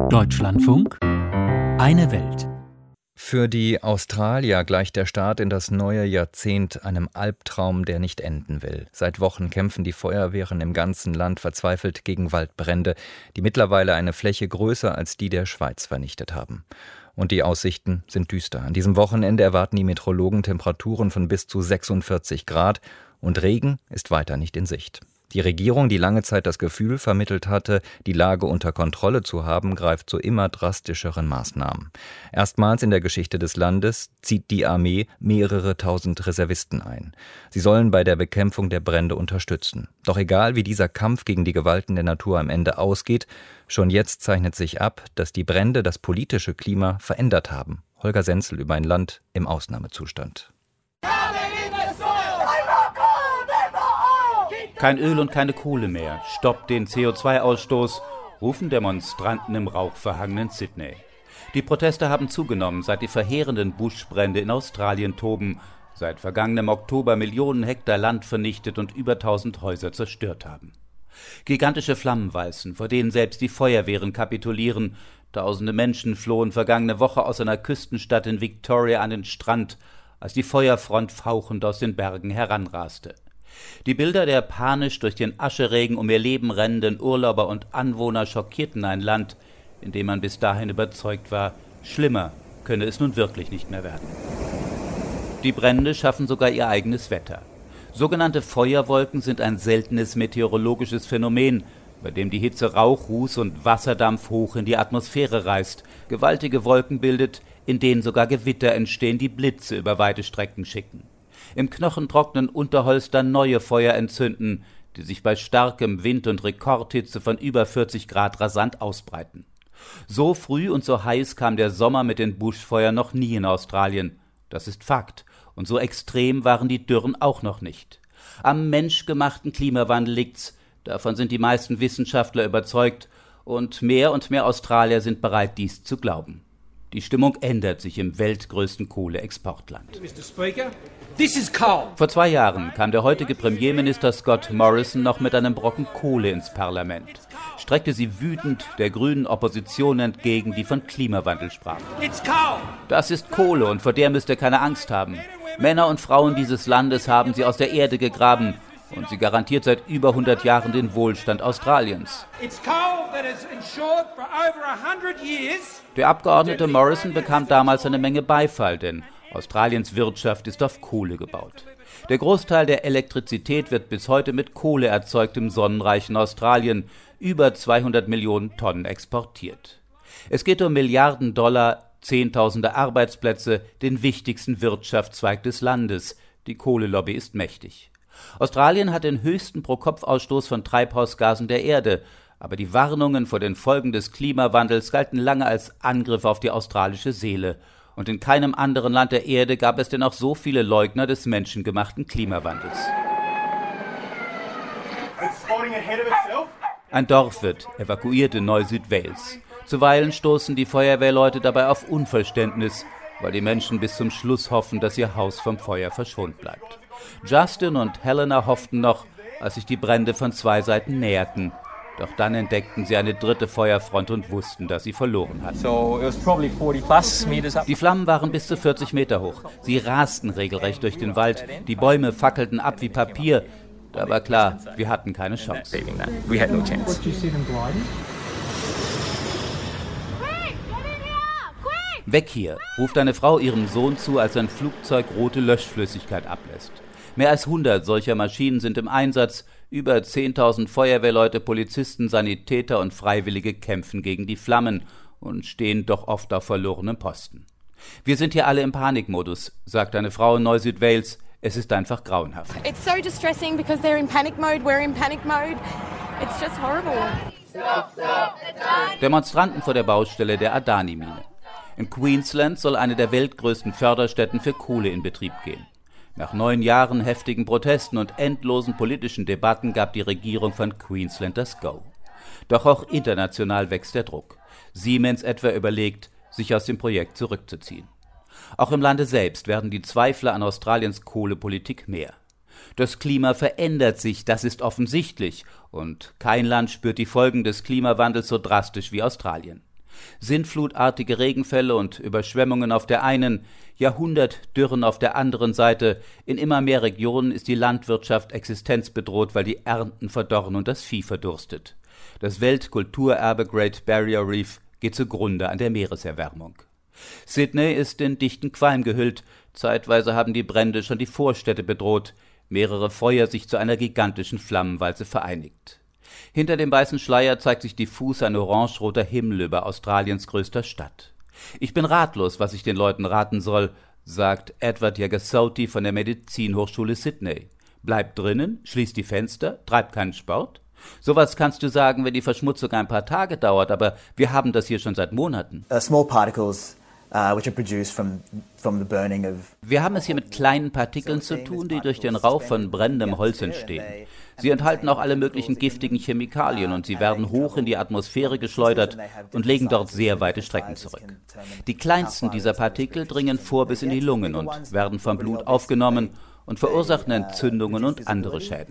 Deutschlandfunk, eine Welt. Für die Australier gleicht der Start in das neue Jahrzehnt einem Albtraum, der nicht enden will. Seit Wochen kämpfen die Feuerwehren im ganzen Land verzweifelt gegen Waldbrände, die mittlerweile eine Fläche größer als die der Schweiz vernichtet haben. Und die Aussichten sind düster. An diesem Wochenende erwarten die Meteorologen Temperaturen von bis zu 46 Grad und Regen ist weiter nicht in Sicht. Die Regierung, die lange Zeit das Gefühl vermittelt hatte, die Lage unter Kontrolle zu haben, greift zu immer drastischeren Maßnahmen. Erstmals in der Geschichte des Landes zieht die Armee mehrere tausend Reservisten ein. Sie sollen bei der Bekämpfung der Brände unterstützen. Doch egal, wie dieser Kampf gegen die Gewalten der Natur am Ende ausgeht, schon jetzt zeichnet sich ab, dass die Brände das politische Klima verändert haben. Holger Senzel über ein Land im Ausnahmezustand. Kein Öl und keine Kohle mehr, stoppt den CO2-Ausstoß, rufen Demonstranten im rauchverhangenen Sydney. Die Proteste haben zugenommen, seit die verheerenden Buschbrände in Australien toben, seit vergangenem Oktober Millionen Hektar Land vernichtet und über 1000 Häuser zerstört haben. Gigantische Flammenwalzen, vor denen selbst die Feuerwehren kapitulieren. Tausende Menschen flohen vergangene Woche aus einer Küstenstadt in Victoria an den Strand, als die Feuerfront fauchend aus den Bergen heranraste. Die Bilder der panisch durch den Ascheregen um ihr Leben rennenden Urlauber und Anwohner schockierten ein Land, in dem man bis dahin überzeugt war, schlimmer könne es nun wirklich nicht mehr werden. Die Brände schaffen sogar ihr eigenes Wetter. Sogenannte Feuerwolken sind ein seltenes meteorologisches Phänomen, bei dem die Hitze Rauch, Ruß und Wasserdampf hoch in die Atmosphäre reißt, gewaltige Wolken bildet, in denen sogar Gewitter entstehen, die Blitze über weite Strecken schicken. Im knochentrockenen Unterholz dann neue Feuer entzünden, die sich bei starkem Wind und Rekordhitze von über 40 Grad rasant ausbreiten. So früh und so heiß kam der Sommer mit den Buschfeuern noch nie in Australien. Das ist Fakt. Und so extrem waren die Dürren auch noch nicht. Am menschgemachten Klimawandel liegt's. Davon sind die meisten Wissenschaftler überzeugt. Und mehr Australier sind bereit, dies zu glauben. Die Stimmung ändert sich im weltgrößten Kohleexportland. Vor 2 Jahren kam der heutige Premierminister Scott Morrison noch mit einem Brocken Kohle ins Parlament, streckte sie wütend der grünen Opposition entgegen, die von Klimawandel sprach. Das ist Kohle und vor der müsst ihr keine Angst haben. Männer und Frauen dieses Landes haben sie aus der Erde gegraben und sie garantiert seit über 100 Jahren den Wohlstand Australiens. Der Abgeordnete Morrison bekam damals eine Menge Beifall, denn Australiens Wirtschaft ist auf Kohle gebaut. Der Großteil der Elektrizität wird bis heute mit Kohle erzeugt im sonnenreichen Australien, über 200 Millionen Tonnen exportiert. Es geht um Milliarden Dollar, Zehntausende Arbeitsplätze, den wichtigsten Wirtschaftszweig des Landes. Die Kohlelobby ist mächtig. Australien hat den höchsten Pro-Kopf-Ausstoß von Treibhausgasen der Erde, aber die Warnungen vor den Folgen des Klimawandels galten lange als Angriff auf die australische Seele. Und in keinem anderen Land der Erde gab es denn auch so viele Leugner des menschengemachten Klimawandels. Ein Dorf wird evakuiert in Neu-Südwales. Zuweilen stoßen die Feuerwehrleute dabei auf Unverständnis, weil die Menschen bis zum Schluss hoffen, dass ihr Haus vom Feuer verschont bleibt. Justin und Helena hofften noch, als sich die Brände von 2 Seiten näherten. Doch dann entdeckten sie eine dritte Feuerfront und wussten, dass sie verloren hatten. Die Flammen waren bis zu 40 Meter hoch. Sie rasten regelrecht durch den Wald. Die Bäume fackelten ab wie Papier. Da war klar, wir hatten keine Chance. Weg hier, ruft eine Frau ihrem Sohn zu, als ein Flugzeug rote Löschflüssigkeit ablässt. Mehr als 100 solcher Maschinen sind im Einsatz. Über 10.000 Feuerwehrleute, Polizisten, Sanitäter und Freiwillige kämpfen gegen die Flammen und stehen doch oft auf verlorenem Posten. Wir sind hier alle im Panikmodus, sagt eine Frau in Neu-Südwales. Es ist einfach grauenhaft. It's so distressing because they're in panic mode, we're in panic mode. It's just horrible. Demonstranten vor der Baustelle der Adani-Mine. In Queensland soll eine der weltgrößten Förderstätten für Kohle in Betrieb gehen. Nach 9 Jahren heftigen Protesten und endlosen politischen Debatten gab die Regierung von Queensland das Go. Doch auch international wächst der Druck. Siemens etwa überlegt, sich aus dem Projekt zurückzuziehen. Auch im Lande selbst werden die Zweifler an Australiens Kohlepolitik mehr. Das Klima verändert sich, das ist offensichtlich. Und kein Land spürt die Folgen des Klimawandels so drastisch wie Australien. Sintflutartige Regenfälle und Überschwemmungen auf der einen, Jahrhundertdürren auf der anderen Seite. In immer mehr Regionen ist die Landwirtschaft existenzbedroht, weil die Ernten verdorren und das Vieh verdurstet. Das Weltkulturerbe Great Barrier Reef geht zugrunde an der Meereserwärmung. Sydney ist in dichten Qualm gehüllt. Zeitweise haben die Brände schon die Vorstädte bedroht. Mehrere Feuer sich zu einer gigantischen Flammenwalze vereinigt. Hinter dem weißen Schleier zeigt sich diffus ein orangeroter Himmel über Australiens größter Stadt. Ich bin ratlos, was ich den Leuten raten soll, sagt Edward Jagasoti von der Medizinhochschule Sydney. Bleibt drinnen, schließt die Fenster, treibt keinen Sport. Sowas kannst du sagen, wenn die Verschmutzung ein paar Tage dauert, aber wir haben das hier schon seit Monaten. Small particles which are produced from the burning of. Wir haben es hier mit kleinen Partikeln zu tun, die durch den Rauch von brennendem Holz entstehen. Sie enthalten auch alle möglichen giftigen Chemikalien und sie werden hoch in die Atmosphäre geschleudert und legen dort sehr weite Strecken zurück. Die kleinsten dieser Partikel dringen vor bis in die Lungen und werden vom Blut aufgenommen und verursachen Entzündungen und andere Schäden.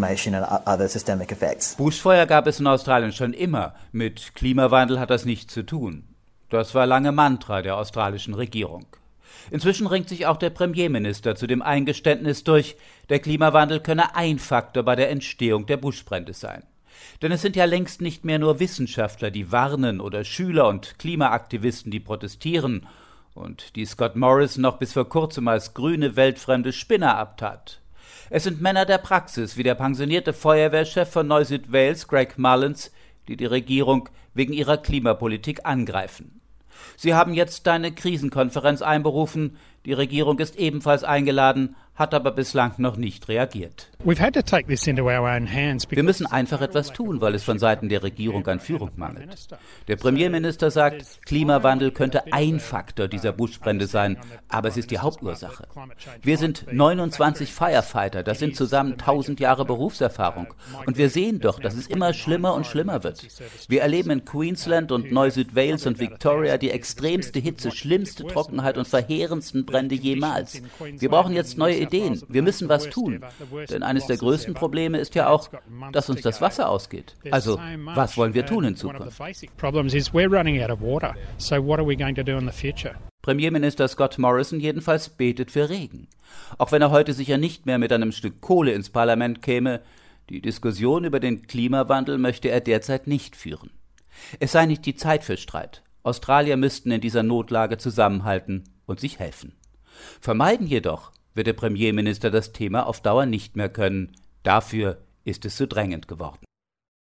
Buschfeuer gab es in Australien schon immer. Mit Klimawandel hat das nichts zu tun. Das war lange Mantra der australischen Regierung. Inzwischen ringt sich auch der Premierminister zu dem Eingeständnis durch, der Klimawandel könne ein Faktor bei der Entstehung der Buschbrände sein. Denn es sind ja längst nicht mehr nur Wissenschaftler, die warnen, oder Schüler und Klimaaktivisten, die protestieren und die Scott Morrison noch bis vor kurzem als grüne, weltfremde Spinner abtat. Es sind Männer der Praxis, wie der pensionierte Feuerwehrchef von Neuseeland, Greg Mullins, die die Regierung wegen ihrer Klimapolitik angreifen. Sie haben jetzt eine Krisenkonferenz einberufen. Die Regierung ist ebenfalls eingeladen, hat aber bislang noch nicht reagiert. Wir müssen einfach etwas tun, weil es von Seiten der Regierung an Führung mangelt. Der Premierminister sagt, Klimawandel könnte ein Faktor dieser Buschbrände sein, aber es ist die Hauptursache. Wir sind 29 Firefighter, das sind zusammen 1000 Jahre Berufserfahrung. Und wir sehen doch, dass es immer schlimmer und schlimmer wird. Wir erleben in Queensland und Neuseeland und Victoria die extremste Hitze, schlimmste Trockenheit und verheerendsten Brände jemals. Wir brauchen jetzt neue Ideen. Wir müssen was tun. Denn eines der größten Probleme ist ja auch, dass uns das Wasser ausgeht. Also, was wollen wir tun in Zukunft? Premierminister Scott Morrison jedenfalls betet für Regen. Auch wenn er heute sicher nicht mehr mit einem Stück Kohle ins Parlament käme, die Diskussion über den Klimawandel möchte er derzeit nicht führen. Es sei nicht die Zeit für Streit. Australier müssten in dieser Notlage zusammenhalten und sich helfen. Vermeiden jedoch wird der Premierminister das Thema auf Dauer nicht mehr können. Dafür ist es zu drängend geworden.